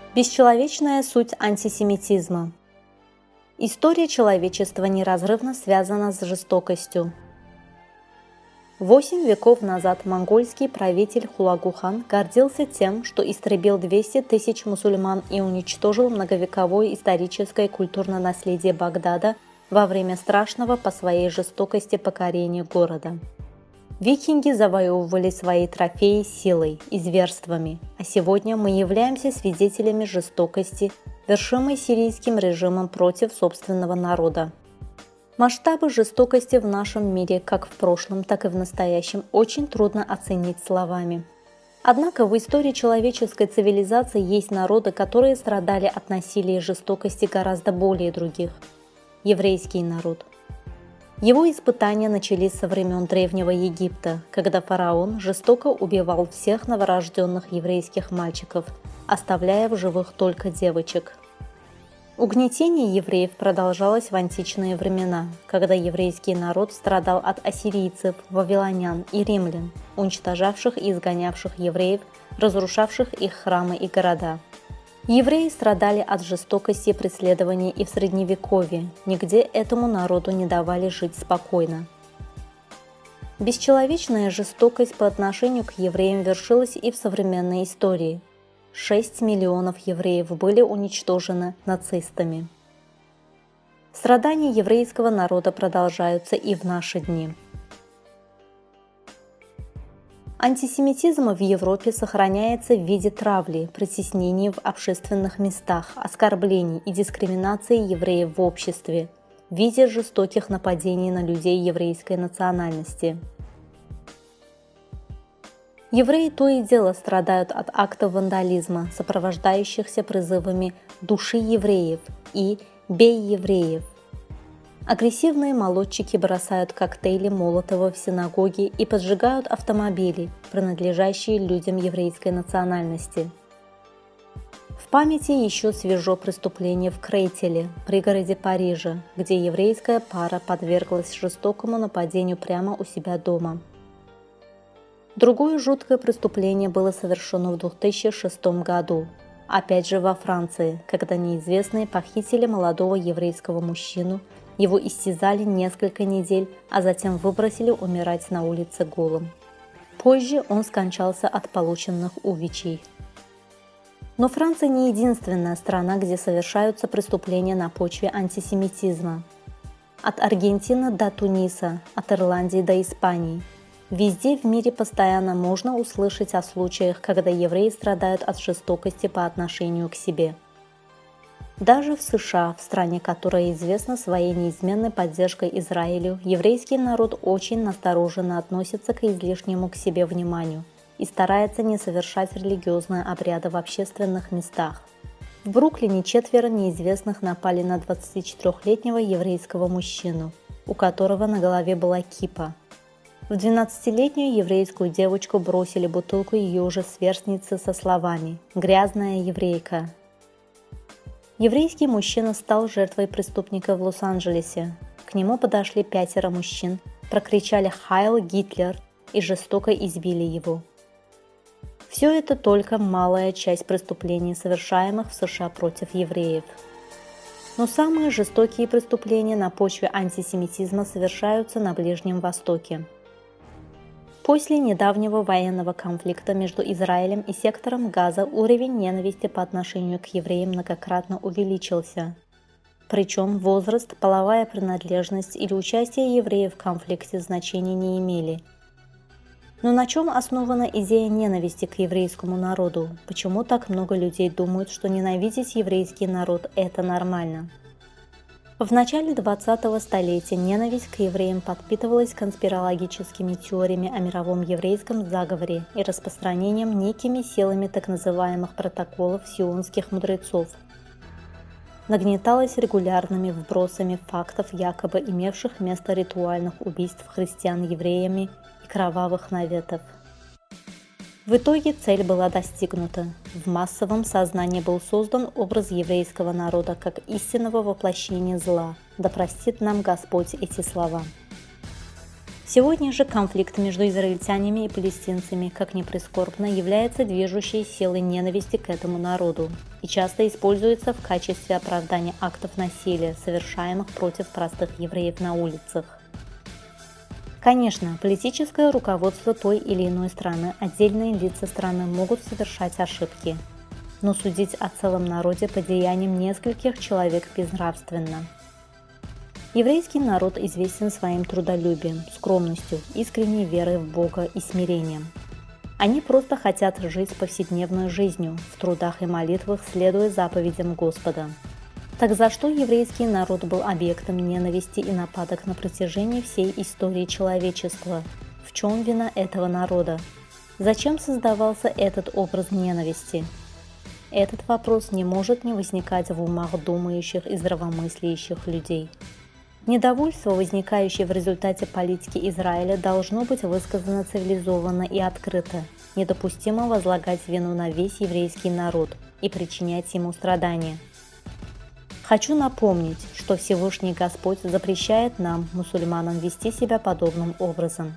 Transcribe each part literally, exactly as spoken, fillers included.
Бесчеловечная суть антисемитизма. История человечества неразрывно связана с жестокостью. Восемь веков назад монгольский правитель Хулагу-хан гордился тем, что истребил двести тысяч мусульман и уничтожил многовековое историческое и культурное наследие Багдада во время страшного по своей жестокости покорения города. Викинги завоевывали свои трофеи силой и зверствами, а сегодня мы являемся свидетелями жестокости, вершимой сирийским режимом против собственного народа. Масштабы жестокости в нашем мире, как в прошлом, так и в настоящем, очень трудно оценить словами. Однако в истории человеческой цивилизации есть народы, которые страдали от насилия и жестокости гораздо более других. Еврейский народ. Его испытания начались со времен Древнего Египта, когда фараон жестоко убивал всех новорожденных еврейских мальчиков, оставляя в живых только девочек. Угнетение евреев продолжалось в античные времена, когда еврейский народ страдал от ассирийцев, вавилонян и римлян, уничтожавших и изгонявших евреев, разрушавших их храмы и города. Евреи страдали от жестокости и преследований и в Средневековье, нигде этому народу не давали жить спокойно. Бесчеловечная жестокость по отношению к евреям вершилась и в современной истории. Шесть миллионов евреев были уничтожены нацистами. Страдания еврейского народа продолжаются и в наши дни. Антисемитизм в Европе сохраняется в виде травли, притеснений в общественных местах, оскорблений и дискриминации евреев в обществе, в виде жестоких нападений на людей еврейской национальности. Евреи то и дело страдают от актов вандализма, сопровождающихся призывами «души евреев» и «бей евреев». Агрессивные молодчики бросают коктейли Молотова в синагоги и поджигают автомобили, принадлежащие людям еврейской национальности. В памяти еще свежо преступление в Крейтеле, пригороде Парижа, где еврейская пара подверглась жестокому нападению прямо у себя дома. Другое жуткое преступление было совершено в две тысячи шестом году, опять же во Франции, когда неизвестные похитили молодого еврейского мужчину, его истязали несколько недель, а затем выбросили умирать на улице голым. Позже он скончался от полученных увечий. Но Франция не единственная страна, где совершаются преступления на почве антисемитизма. От Аргентины до Туниса, от Ирландии до Испании. Везде в мире постоянно можно услышать о случаях, когда евреи страдают от жестокости по отношению к себе. Даже в США, в стране, которая известна своей неизменной поддержкой Израилю, еврейский народ очень настороженно относится к излишнему к себе вниманию и старается не совершать религиозные обряды в общественных местах. В Бруклине четверо неизвестных напали на двадцатичетырёхлетнего еврейского мужчину, у которого на голове была кипа. В двенадцатилетнюю еврейскую девочку бросили бутылку ее же сверстницы со словами «грязная еврейка». Еврейский мужчина стал жертвой преступника в Лос-Анджелесе. К нему подошли пятеро мужчин, прокричали «Хайл Гитлер» и жестоко избили его. Все это только малая часть преступлений, совершаемых в США против евреев. Но самые жестокие преступления на почве антисемитизма совершаются на Ближнем Востоке. После недавнего военного конфликта между Израилем и сектором Газа уровень ненависти по отношению к евреям многократно увеличился. Причем возраст, половая принадлежность или участие евреев в конфликте значения не имели. Но на чем основана идея ненависти к еврейскому народу? Почему так много людей думают, что ненавидеть еврейский народ – это нормально? В начале двадцатого столетия ненависть к евреям подпитывалась конспирологическими теориями о мировом еврейском заговоре и распространением некими силами так называемых протоколов сионских мудрецов. Нагнеталась регулярными вбросами фактов, якобы имевших место ритуальных убийств христиан евреями и кровавых наветов. В итоге цель была достигнута. В массовом сознании был создан образ еврейского народа как истинного воплощения зла. Да простит нам Господь эти слова. Сегодня же конфликт между израильтянами и палестинцами, как ни прискорбно, является движущей силой ненависти к этому народу и часто используется в качестве оправдания актов насилия, совершаемых против простых евреев на улицах. Конечно, политическое руководство той или иной страны, отдельные лица страны могут совершать ошибки, но судить о целом народе по деяниям нескольких человек безнравственно. Еврейский народ известен своим трудолюбием, скромностью, искренней верой в Бога и смирением. Они просто хотят жить повседневной жизнью, в трудах и молитвах, следуя заповедям Господа. Так за что еврейский народ был объектом ненависти и нападок на протяжении всей истории человечества? В чем вина этого народа? Зачем создавался этот образ ненависти? Этот вопрос не может не возникать в умах думающих и здравомыслящих людей. Недовольство, возникающее в результате политики Израиля, должно быть высказано цивилизованно и открыто. Недопустимо возлагать вину на весь еврейский народ и причинять ему страдания. Хочу напомнить, что Всевышний Господь запрещает нам, мусульманам, вести себя подобным образом.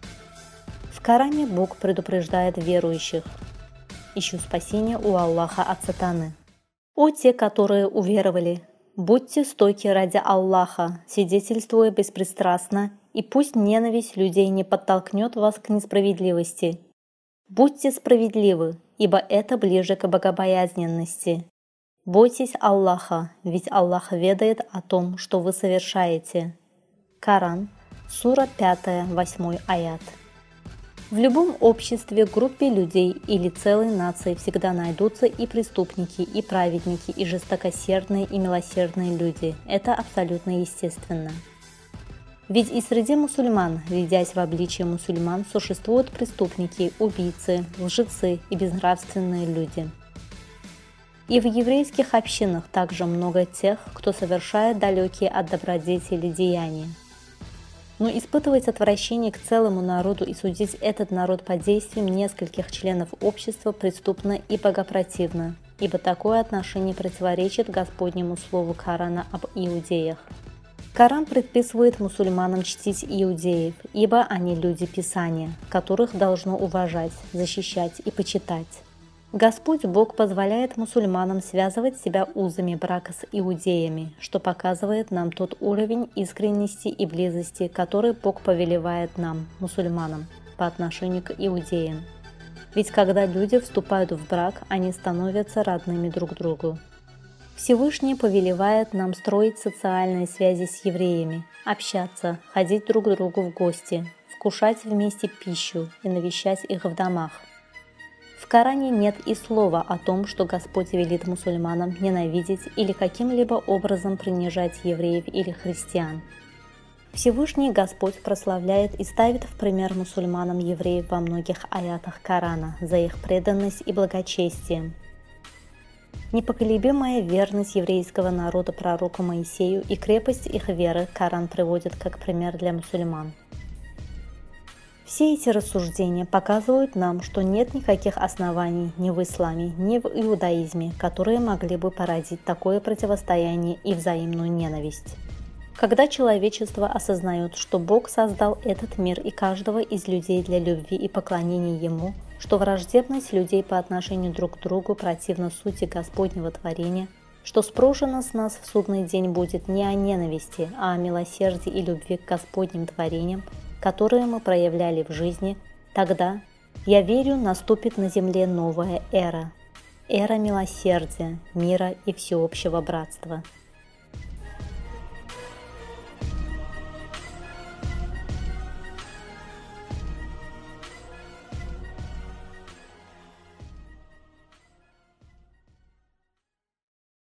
В Коране Бог предупреждает верующих: «Ищу спасения у Аллаха от сатаны». О те, которые уверовали! Будьте стойки ради Аллаха, свидетельствуя беспристрастно, и пусть ненависть людей не подтолкнет вас к несправедливости. Будьте справедливы, ибо это ближе к богобоязненности. Бойтесь Аллаха, ведь Аллах ведает о том, что вы совершаете. Коран, сура пятая, восьмой аят. В любом обществе, группе людей или целой нации всегда найдутся и преступники, и праведники, и жестокосердные, и милосердные люди. Это абсолютно естественно. Ведь и среди мусульман, рядясь в обличье мусульман, существуют преступники, убийцы, лжецы и безнравственные люди. И в еврейских общинах также много тех, кто совершает далекие от добродетели деяния. Но испытывать отвращение к целому народу и судить этот народ по действиям нескольких членов общества преступно и богопротивно, ибо такое отношение противоречит Господнему слову Корана об иудеях. Коран предписывает мусульманам чтить иудеев, ибо они люди Писания, которых должно уважать, защищать и почитать. Господь Бог позволяет мусульманам связывать себя узами брака с иудеями, что показывает нам тот уровень искренности и близости, который Бог повелевает нам, мусульманам, по отношению к иудеям. Ведь когда люди вступают в брак, они становятся родными друг другу. Всевышний повелевает нам строить социальные связи с евреями, общаться, ходить друг к другу в гости, вкушать вместе пищу и навещать их в домах. В Коране нет и слова о том, что Господь велит мусульманам ненавидеть или каким-либо образом принижать евреев или христиан. Всевышний Господь прославляет и ставит в пример мусульманам евреев во многих аятах Корана за их преданность и благочестие. Непоколебимая верность еврейского народа пророку Моисею и крепость их веры Коран приводит как пример для мусульман. Все эти рассуждения показывают нам, что нет никаких оснований ни в исламе, ни в иудаизме, которые могли бы породить такое противостояние и взаимную ненависть. Когда человечество осознает, что Бог создал этот мир и каждого из людей для любви и поклонения Ему, что враждебность людей по отношению друг к другу противна сути Господнего творения, что спрошено с нас в судный день будет не о ненависти, а о милосердии и любви к Господним творениям, которые мы проявляли в жизни, тогда, я верю, наступит на земле новая эра. Эра милосердия, мира и всеобщего братства.